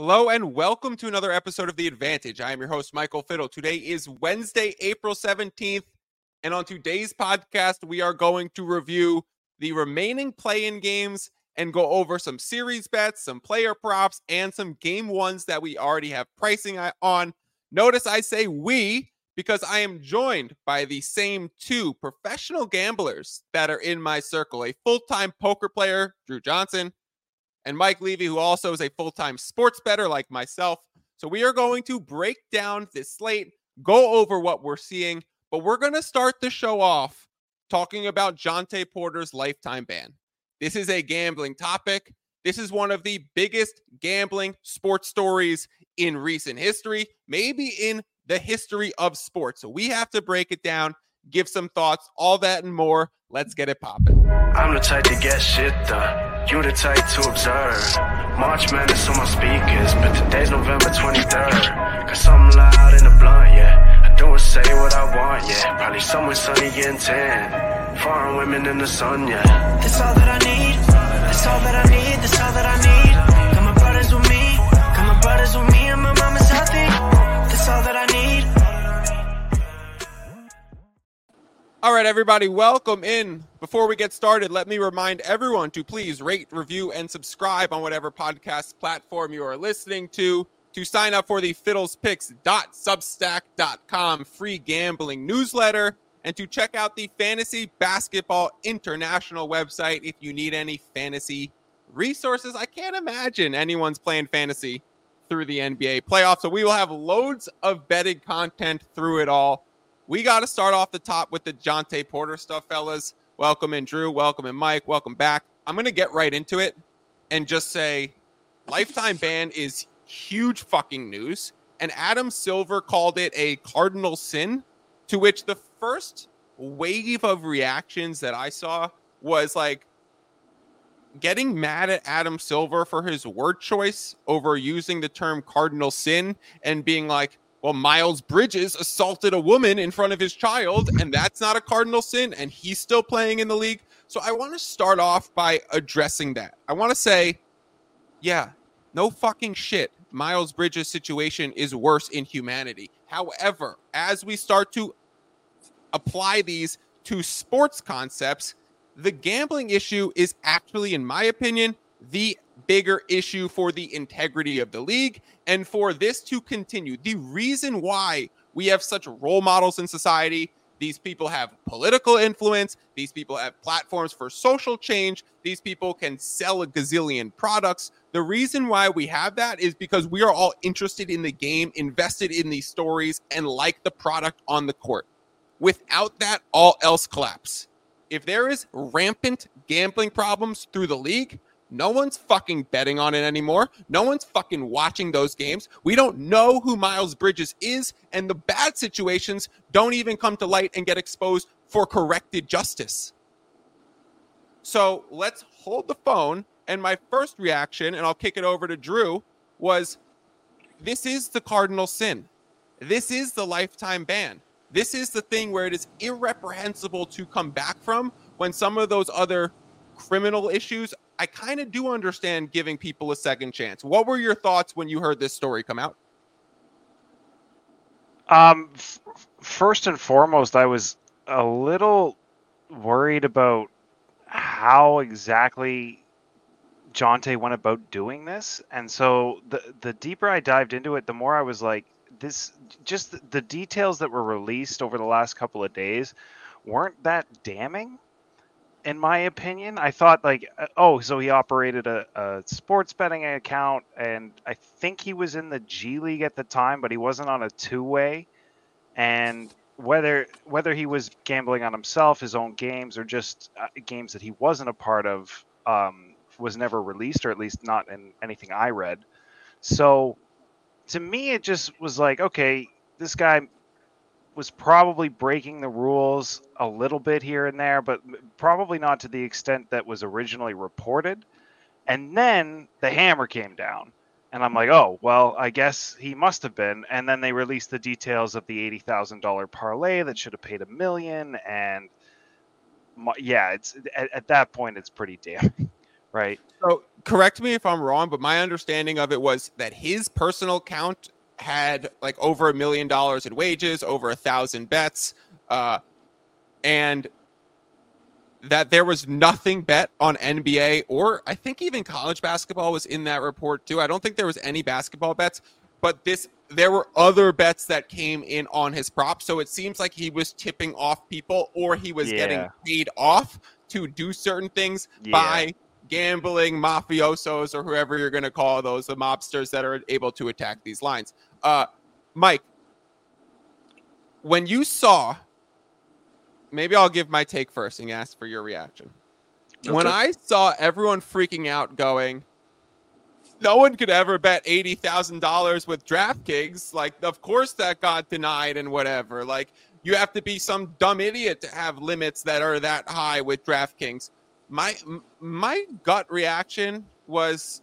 Hello and welcome to another episode of The Advantage. I am your host, Michael Fiddle. Today is Wednesday, April 17th, and on today's podcast, we are going to review the remaining play-in games and go over some series bets, some player props, and some game ones that we already have pricing on. Notice I say we because I am joined by the same two professional gamblers that are in my circle, a full-time poker player, Drew Johnson, and Mike Levy, who also is a full-time sports bettor like myself. So we are going to break down this slate, go over what we're seeing, but we're going to start the show off talking about Jontay Porter's lifetime ban. This is a gambling topic. This is one of the biggest gambling sports stories in recent history, maybe in the history of sports. So we have to break it down, give some thoughts, all that and more. Let's get it popping. I'm the type to get shit done. You the type to observe. March Madness on my speakers, but today's November 23rd. Cause I'm loud in the blunt, yeah. I don't say what I want, yeah. Probably somewhere sunny and tan. Foreign women in the sun, yeah. That's all that I need. That's all that I need. That's all that I need. Got my brothers with me. Got my brothers with me and my mama's healthy. That's all that I need. All right, everybody, welcome in. Before we get started, let me remind everyone to please rate, review, and subscribe on whatever podcast platform you are listening to sign up for the fiddlespicks.substack.com free gambling newsletter, and to check out the Fantasy Basketball International website if you need any fantasy resources. I can't imagine anyone's playing fantasy through the NBA playoffs, so we will have loads of betting content through it all. We got to start off the top with the Jontay Porter stuff, fellas. Welcome in, Drew. Welcome in, Mike. Welcome back. I'm going to get right into it and just say lifetime ban is huge fucking news. And Adam Silver called it a cardinal sin, to which the first wave of reactions that I saw was like getting mad at Adam Silver for his word choice over using the term cardinal sin and being like, well, Miles Bridges assaulted a woman in front of his child, and that's not a cardinal sin, and he's still playing in the league. So I want to start off by addressing that. I want to say, yeah, no fucking shit. Miles Bridges' situation is worse in humanity. However, as we start to apply these to sports concepts, the gambling issue is actually, in my opinion, the bigger issue for the integrity of the league and for this to continue. The reason why we have such role models in society, these people have political influence, these people have platforms for social change, these people can sell a gazillion products. The reason why we have that is because we are all interested in the game, invested in these stories, and like the product on the court. Without that, all else collapse. If there is rampant gambling problems through the league, no one's fucking betting on it anymore. No one's fucking watching those games. We don't know who Miles Bridges is, and the bad situations don't even come to light and get exposed for corrected justice. So let's hold the phone. And my first reaction, and I'll kick it over to Drew, was this is the cardinal sin. This is the lifetime ban. This is the thing where it is irreprehensible to come back from when some of those other criminal issues, I kind of do understand giving people a second chance. What were your thoughts when you heard this story come out? First and foremost, I was a little worried about how exactly Jontay went about doing this. And so the deeper I dived into it, the more I was like, the details that were released over the last couple of days weren't that damning. In my opinion, I thought so he operated a sports betting account, and I think he was in the G League at the time, but he wasn't on a two-way. And whether he was gambling on himself, his own games, or just games that he wasn't a part of, was never released, or at least not in anything I read. So to me, it just was like, okay, this guy was probably breaking the rules a little bit here and there, but probably not to the extent that was originally reported. And then the hammer came down, and I'm like, oh, well, I guess he must have been. And then they released the details of the $80,000 parlay that should have paid $1 million. And it's at that point, it's pretty damning, right? So correct me if I'm wrong, but my understanding of it was that his personal account had like over $1 million in wages, over 1,000 bets, and that there was nothing bet on NBA, or I think even college basketball was in that report too. I don't think there was any basketball bets, but there were other bets that came in on his props. So it seems like he was tipping off people, or he was getting paid off to do certain things by gambling mafiosos, or whoever you're going to call those, the mobsters that are able to attack these lines. Mike, when you saw, maybe I'll give my take first and ask for your reaction. Okay. When I saw everyone freaking out going, no one could ever bet $80,000 with DraftKings, like, of course that got denied and whatever. Like, you have to be some dumb idiot to have limits that are that high with DraftKings. My gut reaction was,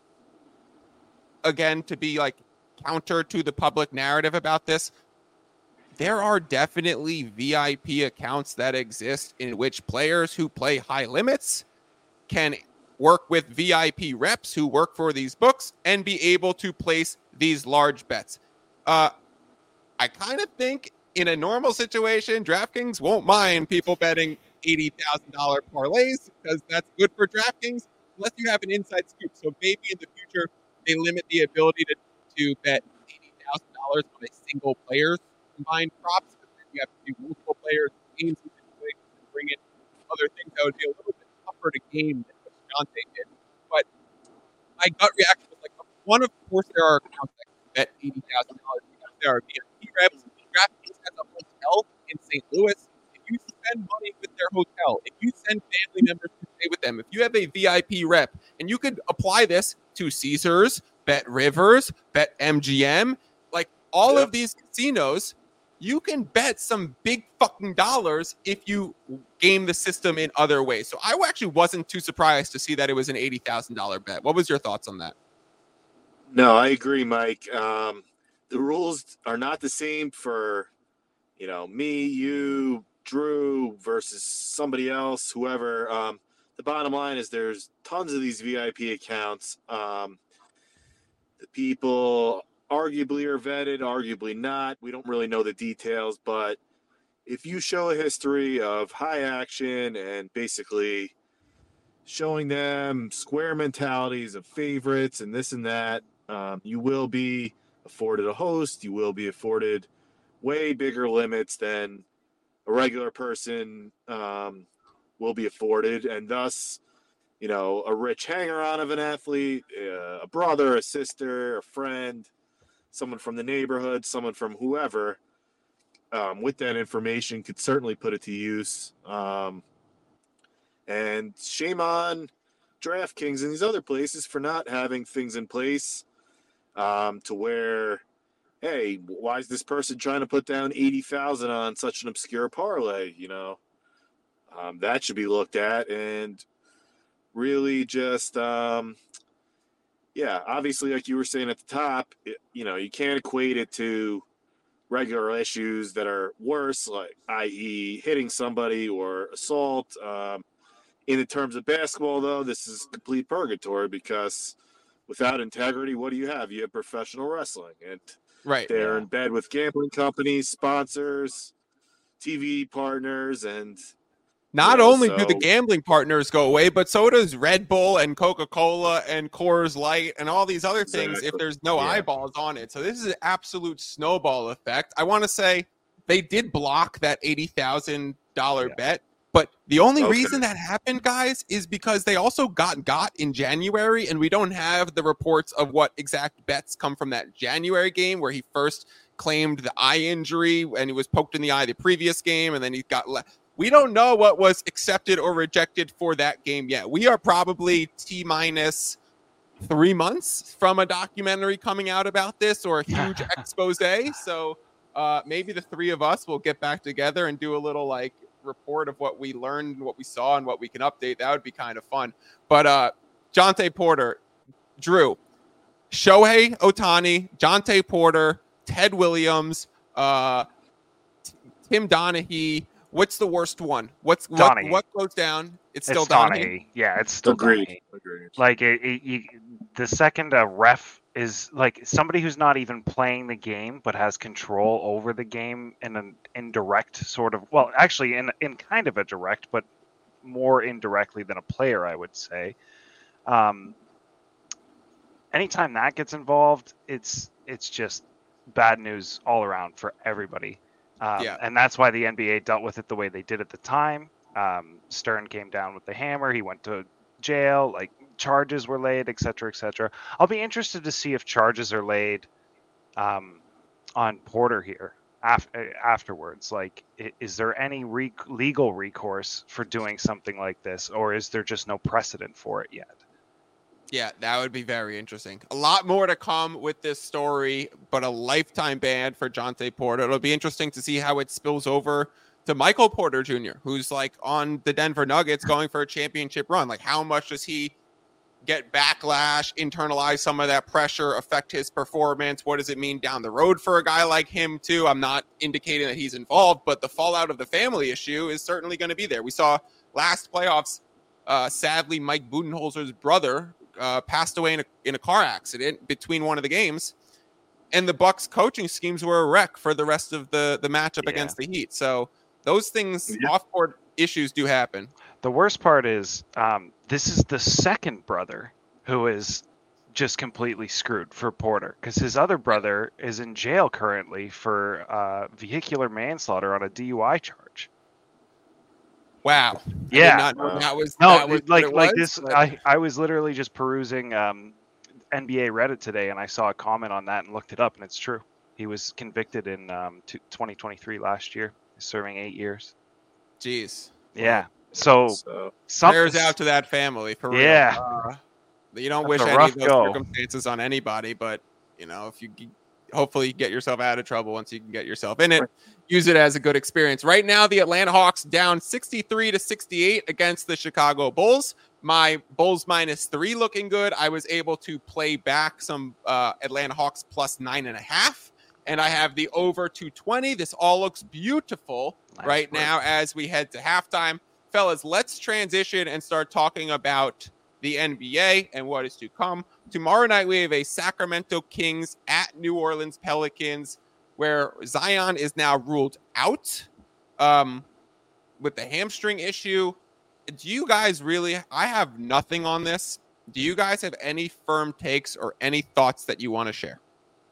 again, to be like counter to the public narrative about this. There are definitely VIP accounts that exist in which players who play high limits can work with VIP reps who work for these books and be able to place these large bets. I kind of think in a normal situation, DraftKings won't mind people betting $80,000 parlays because that's good for DraftKings, unless you have an inside scoop. So maybe in the future, they limit the ability to bet $80,000 on a single player's combined props, but then you have to do multiple players, games in situations, and bring in other things that would be a little bit tougher to game than what Jante did. But my gut reaction was like, one, of course, there are accounts that can bet $80,000 because there are VIP reps. DraftKings has a hotel in St. Louis. If you spend money with their hotel, if you send family members to stay with them, if you have a VIP rep, and you could apply this to Caesars, Bet Rivers, Bet MGM, like all of these casinos, you can bet some big fucking dollars if you game the system in other ways. So I actually wasn't too surprised to see that it was an $80,000 bet. What was your thoughts on that? No, I agree, Mike. The rules are not the same for, me, you, Drew versus somebody else, whoever. The bottom line is there's tons of these VIP accounts. The people arguably are vetted, arguably not. We don't really know the details, but if you show a history of high action and basically showing them square mentalities of favorites and this and that, you will be afforded a host. You will be afforded way bigger limits than a regular person will be afforded, and thus, a rich hanger-on of an athlete, a brother, a sister, a friend, someone from the neighborhood, someone from whoever, with that information could certainly put it to use. And shame on DraftKings and these other places for not having things in place to where, hey, why is this person trying to put down 80,000 on such an obscure parlay? That should be looked at and really just, obviously, like you were saying at the top, you can't equate it to regular issues that are worse, like i.e. hitting somebody or assault. In the terms of basketball, though, this is complete purgatory because without integrity, what do you have? You have professional wrestling, and they're in bed with gambling companies, sponsors, TV partners, and not only do the gambling partners go away, but so does Red Bull and Coca-Cola and Coors Light and all these other things if there's no eyeballs on it. So this is an absolute snowball effect. I want to say they did block that $80,000 bet, but the only reason that happened, guys, is because they also got in January, and we don't have the reports of what exact bets come from that January game where he first claimed the eye injury and he was poked in the eye the previous game, and then he got we don't know what was accepted or rejected for that game yet. We are probably T-minus 3 months from a documentary coming out about this or a huge expose. So maybe the three of us will get back together and do a little report of what we learned and what we saw and what we can update. That would be kind of fun. But Jontay Porter, Drew, Shohei Ohtani, Jontay Porter, Ted Williams, Tim Donaghy. What's the worst one? What goes down? It's still Donaghy. Yeah, it's still Agreed. Donaghy. Agreed. Like the second a ref is like somebody who's not even playing the game but has control over the game in an indirect sort of, well, actually in kind of a direct, but more indirectly than a player, I would say. Anytime that gets involved, it's just bad news all around for everybody. And that's why the NBA dealt with it the way they did at the time. Stern came down with the hammer. He went to jail. Like, charges were laid, et cetera, et cetera. I'll be interested to see if charges are laid on Porter here afterwards. Like, is there any legal recourse for doing something like this, or is there just no precedent for it yet? Yeah, that would be very interesting. A lot more to come with this story, but a lifetime ban for Jontay Porter. It'll be interesting to see how it spills over to Michael Porter Jr., who's like on the Denver Nuggets going for a championship run. Like, how much does he get backlash, internalize some of that pressure, affect his performance? What does it mean down the road for a guy like him too? I'm not indicating that he's involved, but the fallout of the family issue is certainly going to be there. We saw last playoffs, sadly, Mike Budenholzer's brother passed away in a car accident between one of the games, and the Bucks coaching schemes were a wreck for the rest of the matchup against the Heat. So those things, off-court issues do happen. The worst part is this is the second brother who is just completely screwed for Porter, because his other brother is in jail currently for vehicular manslaughter on a DUI charge. Wow. Yeah. I did not know that was this. But I was literally just perusing NBA Reddit today, and I saw a comment on that and looked it up, and it's true. He was convicted in 2023 last year, serving 8 years. Jeez. Yeah. So prayers out to that family, for real. Yeah. You don't wish any of those circumstances on anybody, but if you hopefully get yourself out of trouble once you can get yourself in it. Use it as a good experience. Right now, the Atlanta Hawks down 63-68 against the Chicago Bulls. My Bulls -3 looking good. I was able to play back some Atlanta Hawks plus 9.5, and I have the over 220. This all looks beautiful now as we head to halftime. Fellas, let's transition and start talking about the NBA and what is to come. Tomorrow night, we have a Sacramento Kings at New Orleans Pelicans, where Zion is now ruled out with the hamstring issue. Do you guys really, I have nothing on this. Do you guys have any firm takes or any thoughts that you want to share?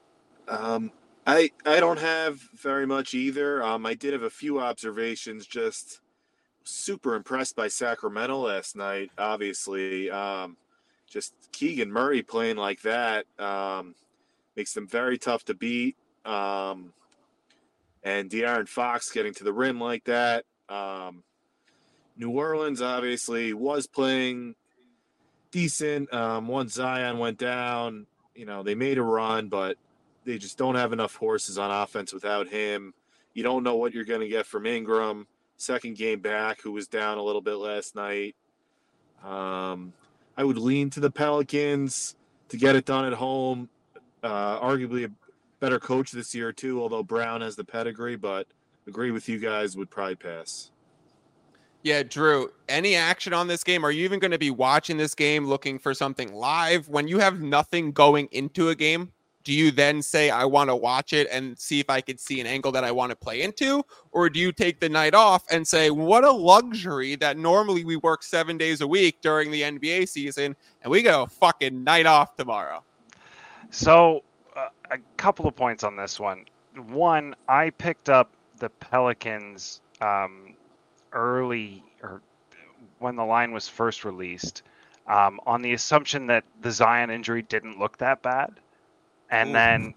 I don't have very much either. I did have a few observations. Just super impressed by Sacramento last night, obviously. Just Keegan Murray playing like that makes them very tough to beat. And De'Aaron Fox getting to the rim like that. New Orleans obviously was playing decent. Once Zion went down, they made a run, but they just don't have enough horses on offense without him. You don't know what you're going to get from Ingram. Second game back, who was down a little bit last night. I would lean to the Pelicans to get it done at home. Arguably a better coach this year too, although Brown has the pedigree, but agree with you guys, would probably pass. Yeah, Drew, any action on this game? Are you even going to be watching this game, looking for something live? When you have nothing going into a game, do you then say, I want to watch it and see if I could see an angle that I want to play into? Or do you take the night off and say, what a luxury that normally we work 7 days a week during the NBA season, and we go fucking night off tomorrow? So a couple of points on this one. One, I picked up the Pelicans early, or when the line was first released, on the assumption that the Zion injury didn't look that bad. And then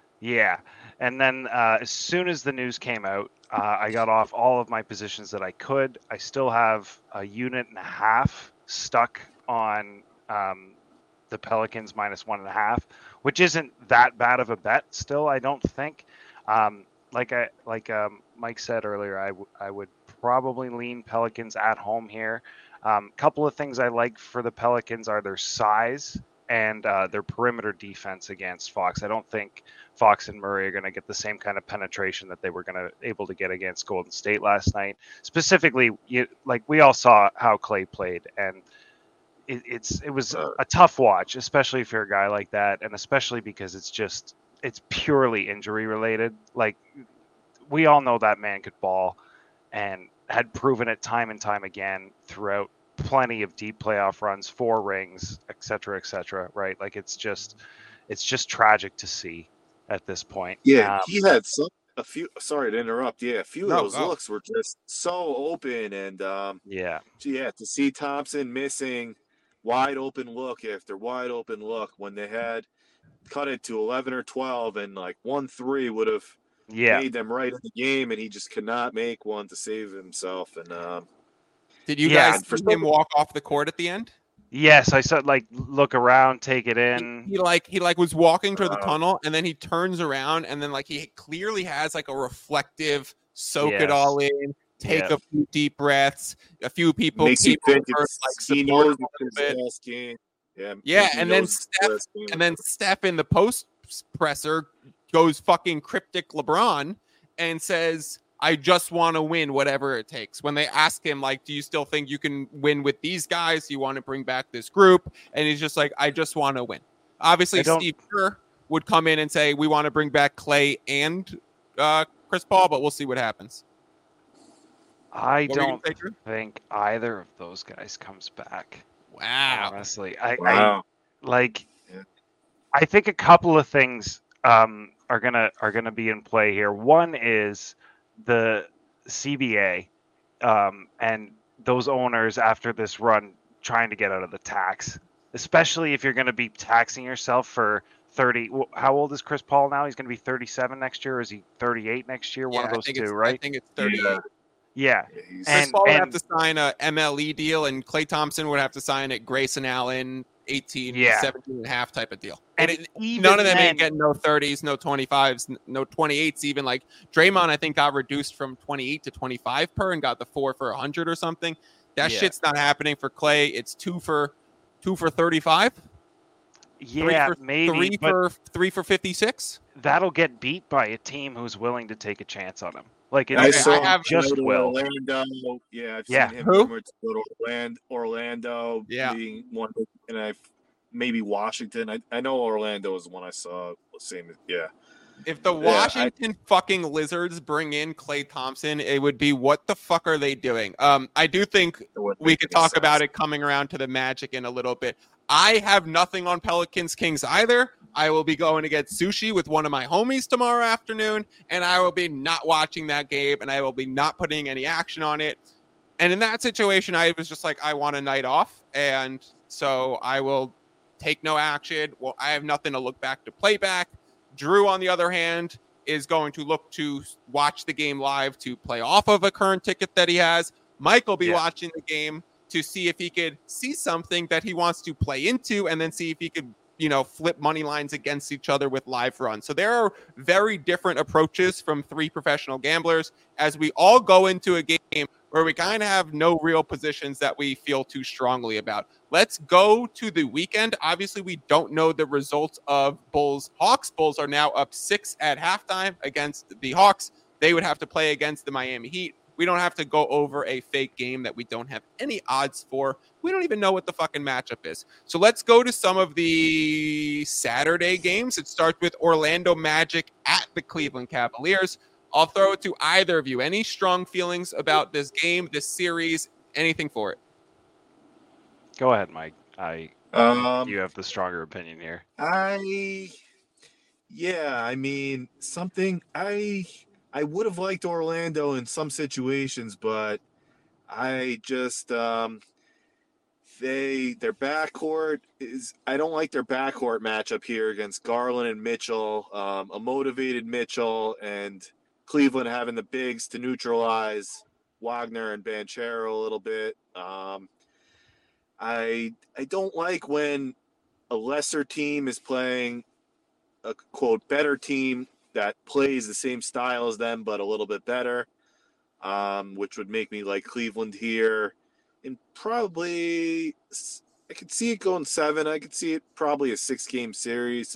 as soon as the news came out, I got off all of my positions that I could. I still have a unit and a half stuck on the Pelicans -1.5, which isn't that bad of a bet still, I don't think. Like Mike said earlier, I would probably lean Pelicans at home here. Couple of things I like for the Pelicans are their size and their perimeter defense against Fox. I don't think Fox and Murray are going to get the same kind of penetration that they were able to get against Golden State last night. Specifically, we all saw how Clay played, and it was a tough watch, especially if you're a guy like that, and especially because it's purely injury related. Like, we all know that man could ball, and had proven it time and time again throughout plenty of deep playoff runs, 4 rings, et cetera, right? Like, it's just tragic to see at this point. Yeah, he had a few. Sorry to interrupt. Yeah, a few No, of those looks were just so open, and yeah, to see Thompson missing wide open look after wide open look when they had cut it to 11 or 12, and like 1-3 would have made them right in the game, and he just could not make one to save himself. And did you guys see him walk off the court at the end? Yes, I saw, like, look around, take it in. He was walking toward the tunnel, and then he turns around, and then like he clearly has like a reflective soak it all in, take a few deep breaths. A few people makes you think he knows it's his last game. Yeah, and then Steph in the post presser goes fucking cryptic LeBron and says, I just want to win whatever it takes. When they ask him, like, do you still think you can win with these guys? Do you want to bring back this group? And he's just like, I just want to win. Obviously, Steve Kerr would come in and say, we want to bring back Clay and Chris Paul, but we'll see what happens. I don't think either of those guys comes back. Wow. Honestly, I think a couple of things are gonna be in play here. One is the CBA and those owners after this run trying to get out of the tax, especially if you're going to be taxing yourself for 30. How old is Chris Paul now? He's going to be 37 next year, or is he 38 next year? One of those two, right? I think it's 38. Yeah. Chris Paul would have to sign a MLE deal, and Klay Thompson would have to sign at Grayson Allen 18, 17 and a half type of deal. And none of them ain't getting no 30s, no 25s, no 28s even. Like Draymond, I think, got reduced from 28 to 25 per and got the 4 for 100 or something. That shit's not happening for Klay. It's 2 for 35. Yeah, maybe 3 for 56. That'll get beat by a team who's willing to take a chance on him. Like, I have just Orlando. Yeah, I've seen him rumored to go to Orlando. Being one, and maybe Washington. I know Orlando is the one I saw. Same, yeah. If the Washington fucking Lizards bring in Klay Thompson, it would be, what the fuck are they doing? I do think we could talk about it coming around to the Magic in a little bit. I have nothing on Pelicans Kings either. I will be going to get sushi with one of my homies tomorrow afternoon, and I will be not watching that game, and I will be not putting any action on it. And in that situation, I was just like, I want a night off, and so I will take no action. Well, I have nothing to look back to play back. Drew, on the other hand, is going to look to watch the game live to play off of a current ticket that he has. Mike will be watching the game to see if he could see something that he wants to play into, and then see if he could, flip money lines against each other with live runs. So there are very different approaches from 3 professional gamblers as we all go into a game where we kind of have no real positions that we feel too strongly about. Let's go to the weekend. Obviously, we don't know the results of Bulls-Hawks. Bulls are now up 6 at halftime against the Hawks. They would have to play against the Miami Heat. We don't have to go over a fake game that we don't have any odds for. We don't even know what the fucking matchup is. So let's go to some of the Saturday games. It starts with Orlando Magic at the Cleveland Cavaliers. I'll throw it to either of you. Any strong feelings about this game, this series, anything for it? Go ahead, Mike. You have the stronger opinion here. I would have liked Orlando in some situations, but I just their backcourt is, I don't like their backcourt matchup here against Garland and Mitchell, a motivated Mitchell, and Cleveland having the bigs to neutralize Wagner and Banchero a little bit. I don't like when a lesser team is playing a quote better team that plays the same style as them, but a little bit better, which would make me like Cleveland here. And probably, I could see it going 7. I could see it probably a 6-game series.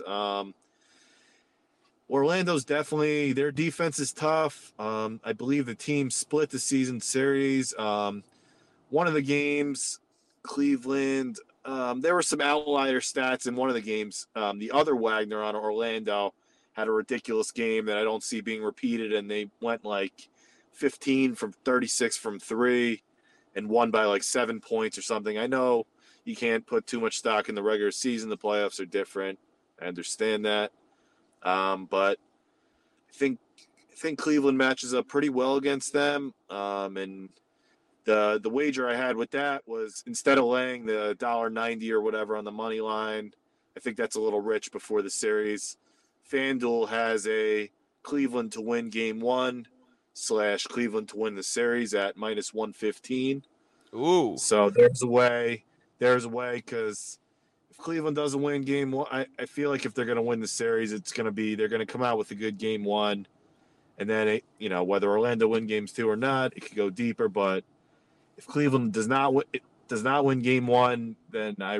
Orlando's definitely, their defense is tough. I believe the team split the season series. One of the games, Cleveland, there were some outlier stats in one of the games. The other Wagner on Orlando had a ridiculous game that I don't see being repeated, and they went like 15 from 36 from 3 and won by like 7 points or something. I know you can't put too much stock in the regular season. The playoffs are different. I understand that. But I think Cleveland matches up pretty well against them. And the wager I had with that was, instead of laying the $1.90 or whatever on the money line, I think that's a little rich before the series. FanDuel has a Cleveland to win game 1 / Cleveland to win the series at -115. Ooh. So there's a way because if Cleveland doesn't win game 1, I feel like if they're going to win the series, they're going to come out with a good game 1. And then, whether Orlando win games 2 or not, it could go deeper. But if Cleveland does not win game 1, then I'd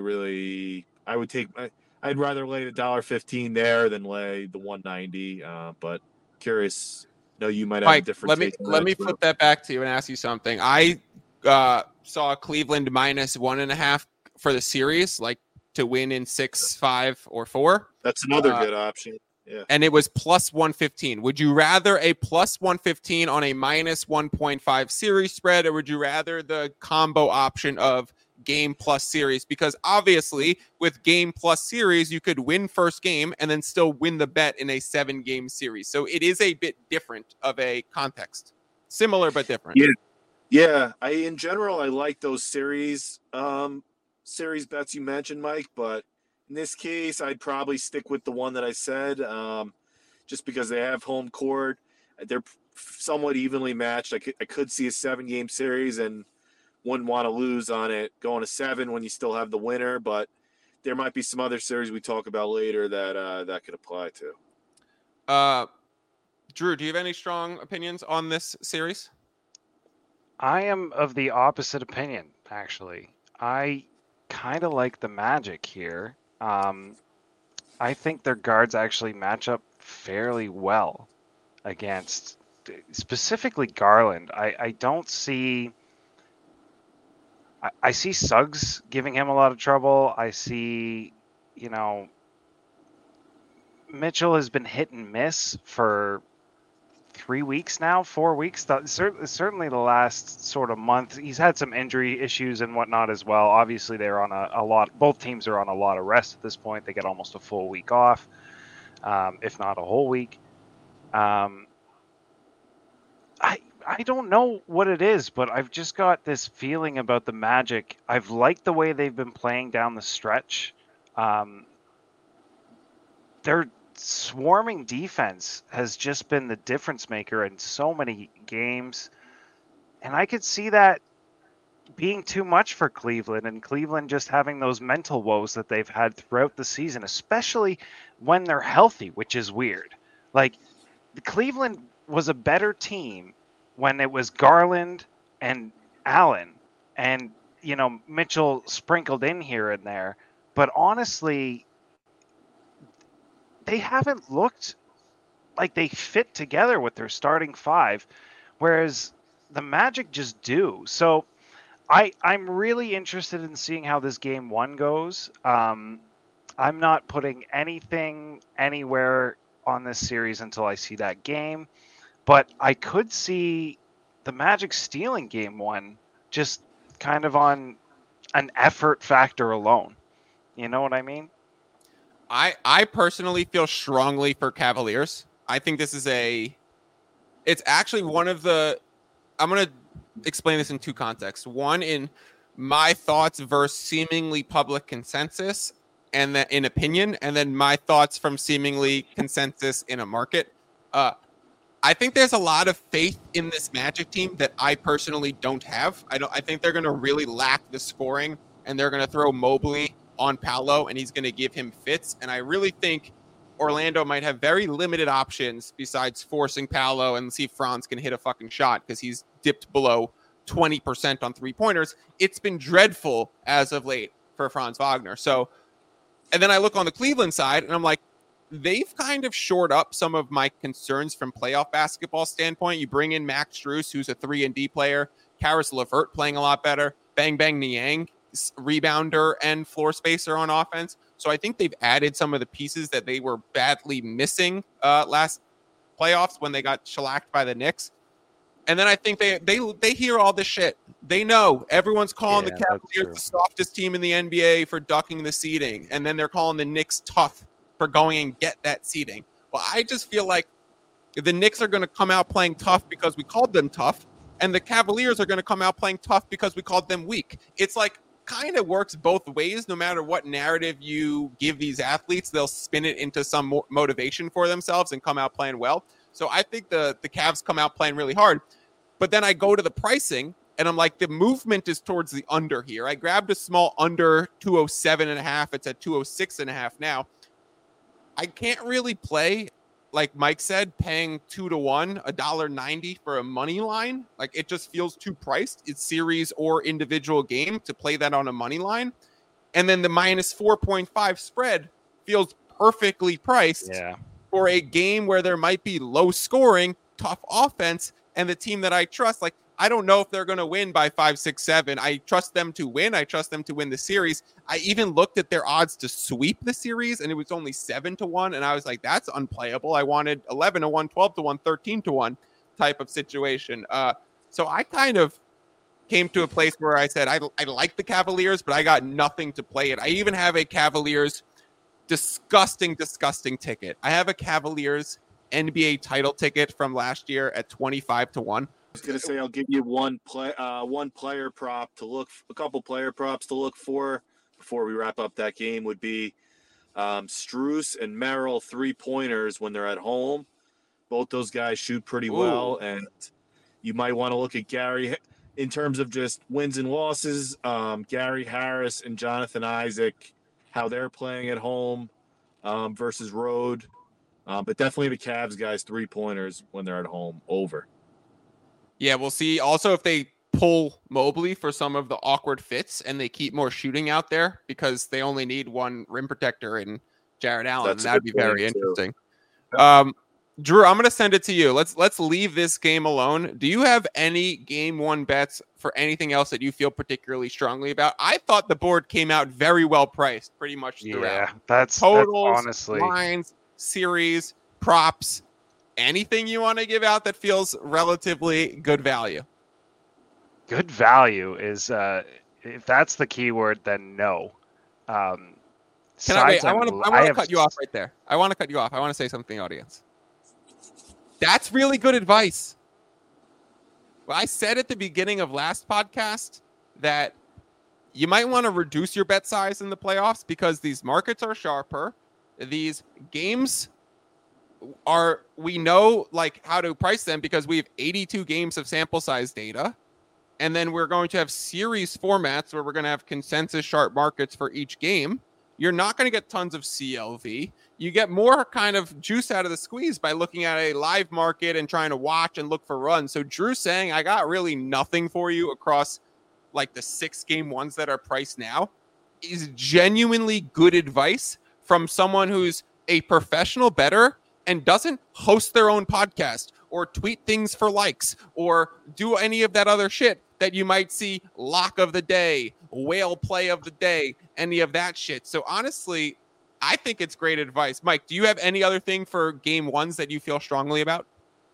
rather lay the $1.15 there than lay the 190. But curious, you might have Mike, a different take. Let me flip that back to you and ask you something. I saw Cleveland -1.5 for the series, like to win in 6, 5, or 4. That's another good option. Yeah. And it was +115. Would you rather a +115 on a -1.5 series spread, or would you rather the combo option of game plus series? Because obviously with game plus series, you could win first game and then still win the bet in a 7-game series. So it is a bit different of a context. Similar, but different. Yeah. In general, I like those series bets you mentioned, Mike, but in this case, I'd probably stick with the one that I said, just because they have home court. They're somewhat evenly matched. I could see a 7-game series and wouldn't want to lose on it going to 7 when you still have the winner, but there might be some other series we talk about later that could apply to. Drew, do you have any strong opinions on this series? I am of the opposite opinion, actually. I kind of like the Magic here. I think their guards actually match up fairly well against, specifically Garland. I don't see... I see Suggs giving him a lot of trouble. I see, Mitchell has been hit and miss for 3 weeks now, 4 weeks. Certainly the last sort of month. He's had some injury issues and whatnot as well. Obviously, they're on a lot. Both teams are on a lot of rest at this point. They get almost a full week off, if not a whole week. I don't know what it is, but I've just got this feeling about the Magic. I've liked the way they've been playing down the stretch. Their swarming defense has just been the difference maker in so many games. And I could see that being too much for Cleveland, and Cleveland just having those mental woes that they've had throughout the season, especially when they're healthy, which is weird. Like, Cleveland was a better team when it was Garland and Allen and, Mitchell sprinkled in here and there. But honestly, they haven't looked like they fit together with their starting 5, whereas the Magic just do. So I'm really interested in seeing how this game 1 goes. I'm not putting anything anywhere on this series until I see that game. But I could see the Magic stealing game 1 just kind of on an effort factor alone. You know what I mean? I personally feel strongly for Cavaliers. I think this is it's actually one of the, I'm going to explain this in 2 contexts. One, in my thoughts versus seemingly public consensus and that in opinion, and then my thoughts from seemingly consensus in a market. I think there's a lot of faith in this Magic team that I personally don't have. I think they're going to really lack the scoring, and they're going to throw Mobley on Paolo, and he's going to give him fits. And I really think Orlando might have very limited options besides forcing Paolo and see if Franz can hit a fucking shot, because he's dipped below 20% on 3-pointers. It's been dreadful as of late for Franz Wagner. So, and then I look on the Cleveland side, and I'm like, they've kind of shored up some of my concerns from playoff basketball standpoint. You bring in Max Strus, who's a 3-and-D player, Karis LeVert playing a lot better, Bang Bang Niang rebounder and floor spacer on offense. So I think they've added some of the pieces that they were badly missing last playoffs when they got shellacked by the Knicks. And then I think they hear all this shit. They know everyone's calling the Cavaliers the softest team in the NBA for ducking the seeding, and then they're calling the Knicks tough for going and get that seeding. Well, I just feel like the Knicks are going to come out playing tough because we called them tough, and the Cavaliers are going to come out playing tough because we called them weak. It's like kind of works both ways. No matter what narrative you give these athletes, they'll spin it into some motivation for themselves and come out playing well. So I think the Cavs come out playing really hard. But then I go to the pricing, and I'm like, the movement is towards the under here. I grabbed a small under 207.5. It's at 206.5 now. I can't really play, like Mike said, paying 2-1, $1.90 for a money line. Like, it just feels too priced. It's series or individual game to play that on a money line. And then the minus 4.5 spread feels perfectly priced for a game where there might be low scoring, tough offense, and the team that I trust. Like, I don't know if they're going to win by 5, 6, 7. I trust them to win. I trust them to win the series. I even looked at their odds to sweep the series, and it was only 7-1. And I was like, that's unplayable. I wanted 11-1, 12-1, 13-1 type of situation. So I kind of came to a place where I said, I like the Cavaliers, but I got nothing to play it. I even have a Cavaliers disgusting ticket. I have a Cavaliers NBA title ticket from last year at 25-1. I was gonna say I'll give you one player prop to look, a couple player props to look for before we wrap up that game would be Strus and Merrill 3-pointers when they're at home. Both those guys shoot pretty well, and you might want to look at Gary in terms of just wins and losses. Gary Harris and Jonathan Isaac, how they're playing at home versus road. But definitely the Cavs guys 3-pointers when they're at home over. Yeah, we'll see. Also, if they pull Mobley for some of the awkward fits and they keep more shooting out there because they only need one rim protector in Jared Allen, that'd be very interesting. Drew, I'm going to send it to you. Let's leave this game alone. Do you have any game one bets for anything else that you feel particularly strongly about? I thought the board came out very well priced pretty much throughout. Yeah, that's totals, honestly lines, series, props. Anything you want to give out that feels relatively good value? Good value is if that's the keyword, then no. I want to cut you off right there. I want to say something to the audience. That's really good advice. Well, I said at the beginning of last podcast that you might want to reduce your bet size in the playoffs because these markets are sharper. These games we know like how to price them because we have 82 games of sample size data. And then we're going to have series formats where we're going to have consensus sharp markets for each game. You're not going to get tons of CLV. You get more kind of juice out of the squeeze by looking at a live market and trying to watch and look for runs. So Drew's saying, I got really nothing for you across like the 6 game ones that are priced now is genuinely good advice from someone who's a professional bettor and doesn't host their own podcast or tweet things for likes or do any of that other shit that you might see lock of the day, whale play of the day, any of that shit. So honestly, I think it's great advice. Mike, do you have any other thing for game ones that you feel strongly about?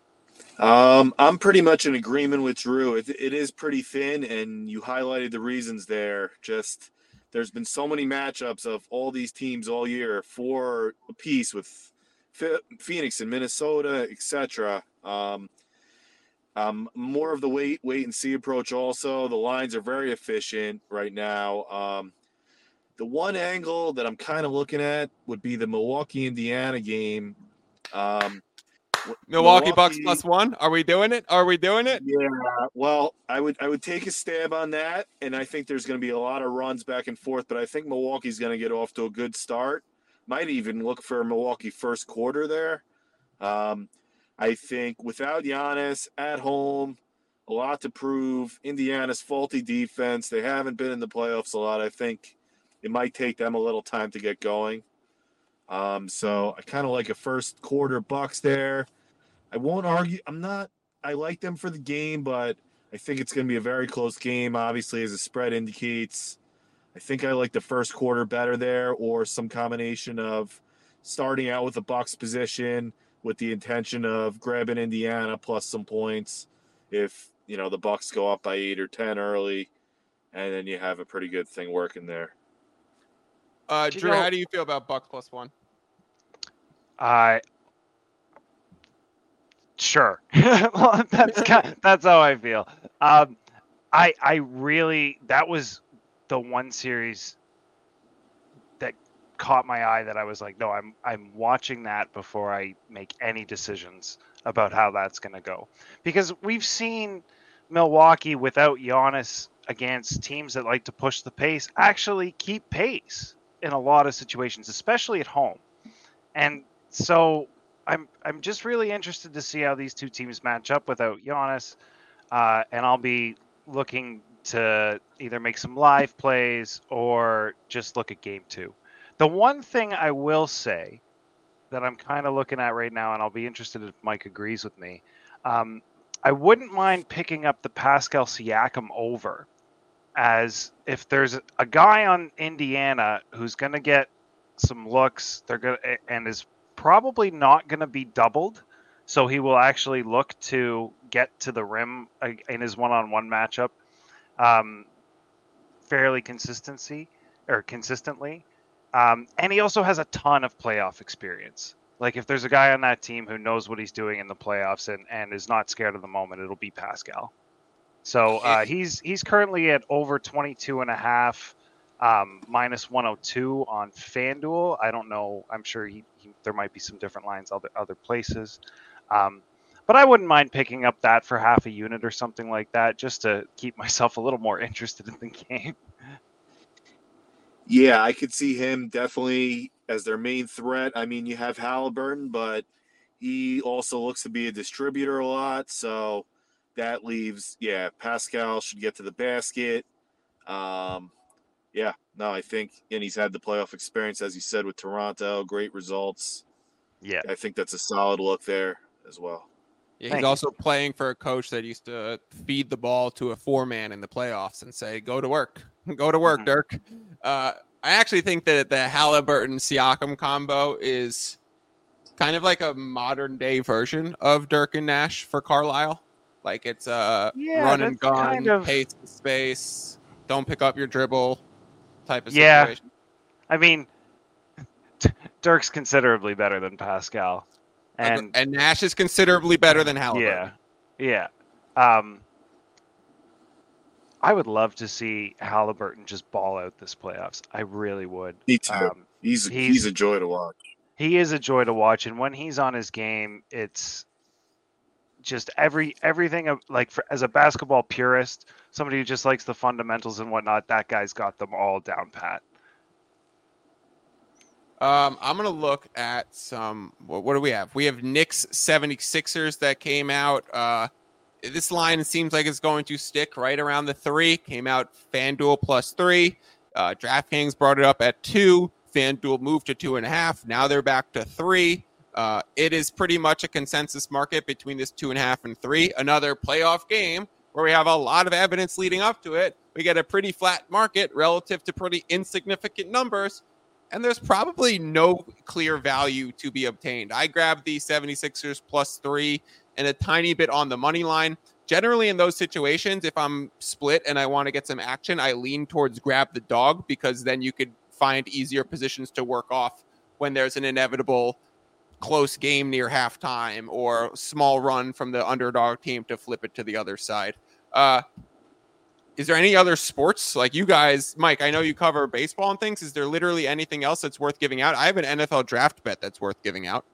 I'm pretty much in agreement with Drew. It is pretty thin, and you highlighted the reasons there. Just there's been so many matchups of all these teams all year, 4 apiece with Phoenix and Minnesota, etc. More of the wait and see approach. Also, the lines are very efficient right now. The one angle that I'm kind of looking at would be the Milwaukee Indiana game. Milwaukee Bucks +1. Are we doing it? Yeah. Well, I would take a stab on that, and I think there's going to be a lot of runs back and forth. But I think Milwaukee's going to get off to a good start. Might even look for Milwaukee first quarter there. I think without Giannis at home, a lot to prove. Indiana's faulty defense. They haven't been in the playoffs a lot. I think it might take them a little time to get going. So I kind of like a first quarter Bucks there. I won't argue. I like them for the game, but I think it's going to be a very close game, obviously, as the spread indicates. I think I like the first quarter better there, or some combination of starting out with the Bucks position with the intention of grabbing Indiana plus some points if the Bucks go up by 8 or 10 early, and then you have a pretty good thing working there. Drew, how do you feel about Bucks +1? Sure. Well, that's how I feel. I really, that was the one series that caught my eye that I was like, no, I'm watching that before I make any decisions about how that's going to go, because we've seen Milwaukee without Giannis against teams that like to push the pace actually keep pace in a lot of situations, especially at home. And so I'm just really interested to see how these two teams match up without Giannis, and I'll be looking to either make some live plays or just look at game 2. The one thing I will say that I'm kind of looking at right now, and I'll be interested if Mike agrees with me, I wouldn't mind picking up the Pascal Siakam over, as if there's a guy on Indiana who's going to get some looks, and is probably not going to be doubled, so he will actually look to get to the rim in his one-on-one matchup fairly consistently. And he also has a ton of playoff experience. Like, if there's a guy on that team who knows what he's doing in the playoffs and is not scared of the moment, it'll be Pascal. So he's currently at over 22.5, minus 102 on FanDuel. I don't know. I'm sure there might be some different lines other places. But I wouldn't mind picking up that for half a unit or something like that, just to keep myself a little more interested in the game. Yeah, I could see him definitely as their main threat. I mean, you have Halliburton, but he also looks to be a distributor a lot. So that leaves, Pascal should get to the basket. I think, and he's had the playoff experience, as you said, with Toronto, great results. Yeah. I think that's a solid look there as well. Yeah, he's also playing for a coach that used to feed the ball to a 4-man in the playoffs and say, go to work, Dirk. I actually think that the Halliburton-Siakam combo is kind of like a modern-day version of Dirk and Nash for Carlisle. Like, it's a run and gun, pace the space, don't pick up your dribble type of situation. I mean, Dirk's considerably better than Pascal. And Nash is considerably better than Halliburton. Yeah. I would love to see Halliburton just ball out this playoffs. I really would. Me too. He's a joy to watch. He is a joy to watch, and when he's on his game, it's just everything of, like, as a basketball purist, somebody who just likes the fundamentals and whatnot, that guy's got them all down pat. I'm going to look at some. What do we have? We have Knicks 76ers that came out. This line seems like it's going to stick right around the 3. Came out FanDuel +3. DraftKings brought it up at 2. FanDuel moved to 2.5. Now they're back to 3. It is pretty much a consensus market between this 2.5 and 3. Another playoff game where we have a lot of evidence leading up to it. We get a pretty flat market relative to pretty insignificant numbers. And there's probably no clear value to be obtained. I grabbed the 76ers +3 and a tiny bit on the money line. Generally, in those situations, if I'm split and I want to get some action, I lean towards grab the dog, because then you could find easier positions to work off when there's an inevitable close game near halftime or small run from the underdog team to flip it to the other side. Is there any other sports, like you guys, Mike, I know you cover baseball and things. Is there literally anything else that's worth giving out? I have an NFL draft bet that's worth giving out.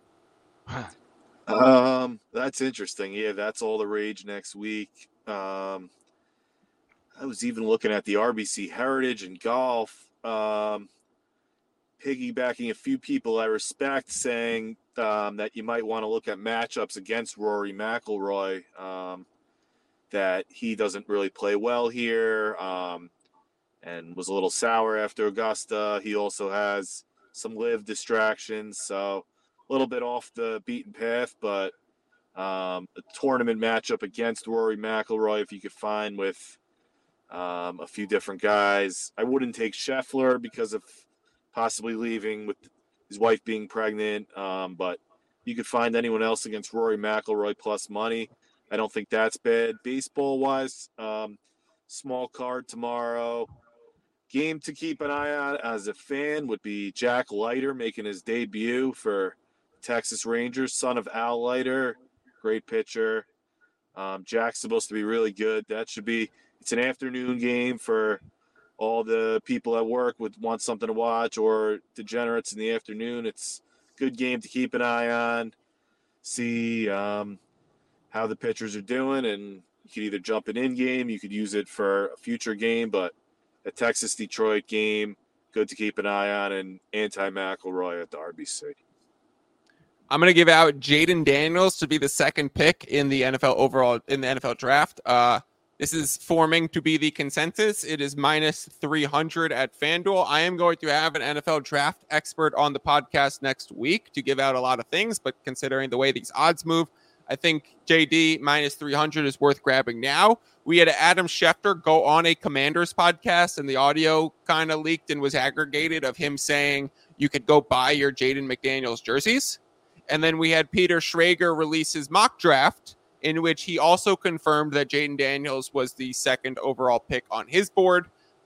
That's interesting. Yeah, that's all the rage next week. I was even looking at the RBC Heritage and golf, piggybacking a few people I respect, saying that you might want to look at matchups against Rory McIlroy, that he doesn't really play well here, and was a little sour after Augusta. He also has some live distractions, so a little bit off the beaten path, but a tournament matchup against Rory McIlroy, if you could find with a few different guys. I wouldn't take Scheffler because of possibly leaving with his wife being pregnant, but you could find anyone else against Rory McIlroy plus money. I don't think that's bad. Baseball-wise, small card tomorrow. Game to keep an eye on as a fan would be Jack Leiter making his debut for Texas Rangers, son of Al Leiter, great pitcher. Jack's supposed to be really good. It's an afternoon game for all the people at work would want something to watch, or degenerates in the afternoon. It's a good game to keep an eye on, see how the pitchers are doing, and you could either jump it in game, you could use it for a future game, but a Texas-Detroit game, good to keep an eye on, and anti-McElroy at the RBC. I'm going to give out Jaden Daniels to be the second pick in the NFL draft. This is forming to be the consensus. It is minus 300 at FanDuel. I am going to have an NFL draft expert on the podcast next week to give out a lot of things, but considering the way these odds move, I think JD minus 300 is worth grabbing now. We had Adam Schefter go on a Commanders podcast, and the audio kind of leaked and was aggregated of him saying you could go buy your Jaden McDaniels jerseys. And then we had Peter Schrager release his mock draft, in which he also confirmed that Jaden Daniels was the second overall pick on his board.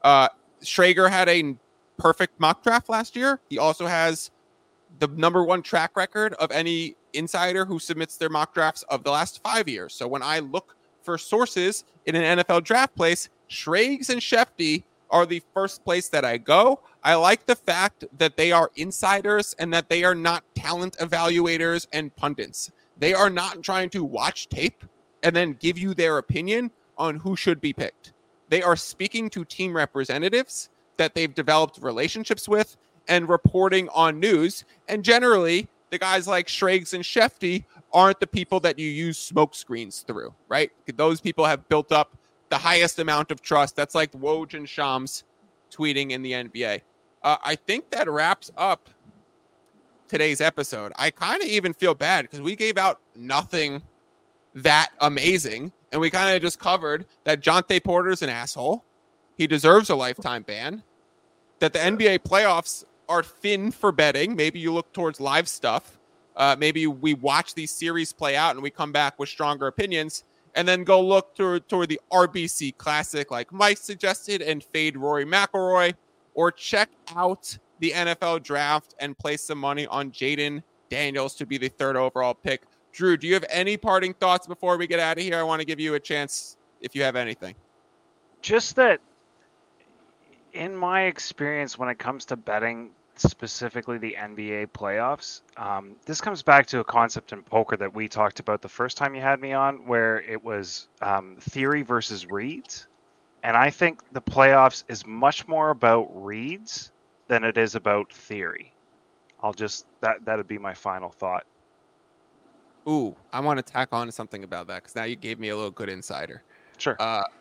Schrager had a perfect mock draft last year. He also has the number one track record of any insider who submits their mock drafts of the last 5 years. So when I look for sources in an NFL draft place, Schrags and Shefty are the first place that I go. I like the fact that they are insiders and that they are not talent evaluators and pundits. They are not trying to watch tape and then give you their opinion on who should be picked. They are speaking to team representatives that they've developed relationships with and reporting on news. And generally, the guys like Schrags and Shefty aren't the people that you use smoke screens through, right? Those people have built up the highest amount of trust. That's like Woj and Shams tweeting in the NBA. I think that wraps up today's episode. I kind of even feel bad because we gave out nothing that amazing, and we kind of just covered that Jonte Porter's an asshole. He deserves a lifetime ban. That the NBA playoffs are thin for betting. Maybe you look towards live stuff. Maybe we watch these series play out and we come back with stronger opinions, and then go look toward the RBC Classic like Mike suggested and fade Rory McIlroy, or check out the NFL draft and place some money on Jaden Daniels to be the third overall pick. Drew, do you have any parting thoughts before we get out of here? I want to give you a chance if you have anything. Just that, in my experience, when it comes to betting, specifically the NBA playoffs, this comes back to a concept in poker that we talked about the first time you had me on, where it was theory versus reads. And I think the playoffs is much more about reads than it is about theory. That'd be my final thought. Ooh, I want to tack on to something about that because now you gave me a little good insider. Sure.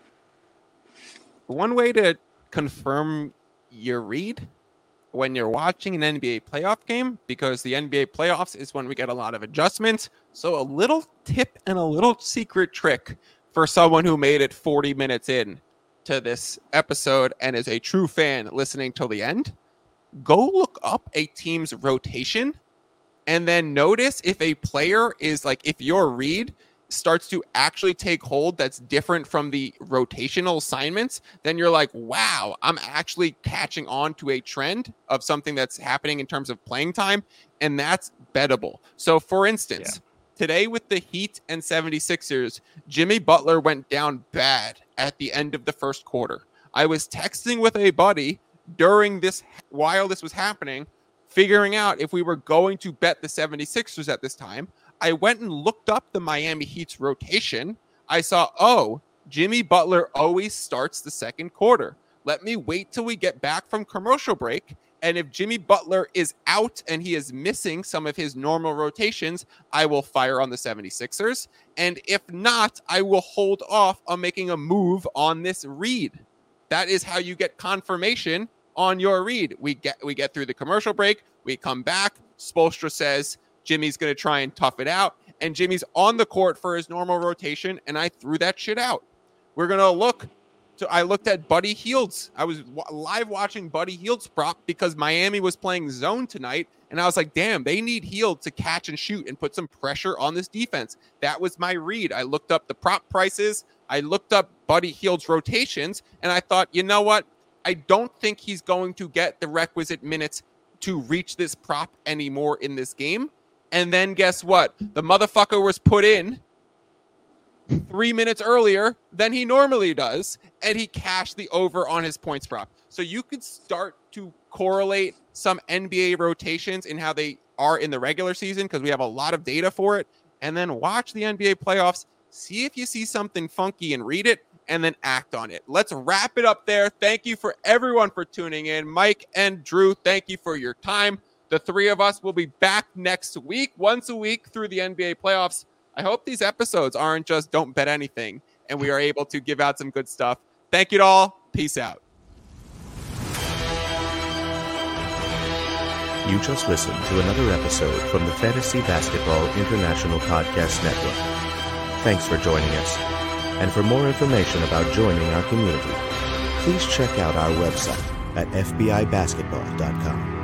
One way to confirm your read when you're watching an NBA playoff game, because the NBA playoffs is when we get a lot of adjustments. So a little tip and a little secret trick for someone who made it 40 minutes in to this episode and is a true fan listening till the end. Go look up a team's rotation and then notice if a player is like, if your read starts to actually take hold that's different from the rotational assignments, then you're like, wow, I'm actually catching on to a trend of something that's happening in terms of playing time, and that's bettable. So for instance, today with the Heat and 76ers, Jimmy Butler went down bad at the end of the first quarter. I was texting with a buddy while this was happening, figuring out if we were going to bet the 76ers at this time. I went and looked up the Miami Heat's rotation. I saw, Jimmy Butler always starts the second quarter. Let me wait till we get back from commercial break. And if Jimmy Butler is out and he is missing some of his normal rotations, I will fire on the 76ers. And if not, I will hold off on making a move on this read. That is how you get confirmation on your read. We get through the commercial break. We come back. Spoelstra says Jimmy's going to try and tough it out. And Jimmy's on the court for his normal rotation. And I threw that shit out. We're going to look So I looked at Buddy Hield's. I was live watching Buddy Hield's prop because Miami was playing zone tonight. And I was like, damn, they need Hield to catch and shoot and put some pressure on this defense. That was my read. I looked up the prop prices. I looked up Buddy Hield's rotations. And I thought, you know what? I don't think he's going to get the requisite minutes to reach this prop anymore in this game. And then guess what? The motherfucker was put in 3 minutes earlier than he normally does, and he cashed the over on his points prop. So you could start to correlate some NBA rotations in how they are in the regular season because we have a lot of data for it, and then watch the NBA playoffs, see if you see something funky and read it, and then act on it. Let's wrap it up there. Thank you for everyone for tuning in. Mike and Drew, thank you for your time. The three of us will be back next week, once a week through the NBA playoffs. I hope these episodes aren't just don't bet anything and we are able to give out some good stuff. Thank you to all. Peace out. You just listened to another episode from the Fantasy Basketball International Podcast Network. Thanks for joining us. And for more information about joining our community, please check out our website at fbibasketball.com.